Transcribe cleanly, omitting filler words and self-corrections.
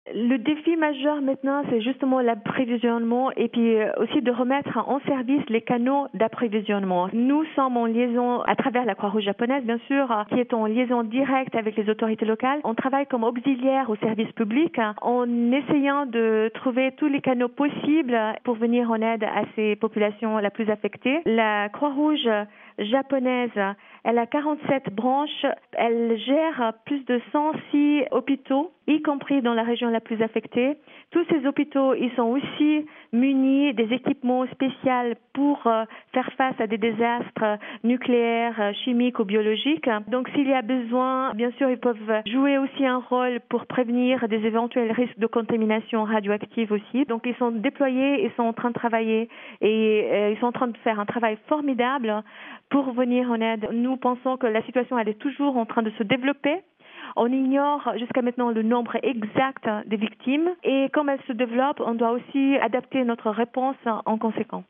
Le défi majeur maintenant, c'est justement l'approvisionnement et puis aussi de remettre en service les canaux d'approvisionnement. Nous sommes en liaison à travers la Croix-Rouge japonaise, bien sûr, qui est en liaison directe avec les autorités locales. On travaille comme auxiliaire au service public en essayant de trouver tous les canaux possibles pour venir en aide à ces populations les plus affectées. La Croix-Rouge japonaise, elle a 47 branches. Elle gère plus de 106 hôpitaux, y compris dans la région la plus affectée. Tous ces hôpitaux, ils sont aussi munis des équipements spéciaux pour faire face à des désastres nucléaires, chimiques ou biologiques. Donc, s'il y a besoin, bien sûr, ils peuvent jouer aussi un rôle pour prévenir des éventuels risques de contamination radioactive aussi. Donc, ils sont déployés, ils sont en train de travailler et ils sont en train de faire un travail formidable pour venir en aide. Nous pensons que la situation, elle est toujours en train de se développer. On ignore jusqu'à maintenant le nombre exact des victimes et comme elle se développe, on doit aussi adapter notre réponse en conséquence.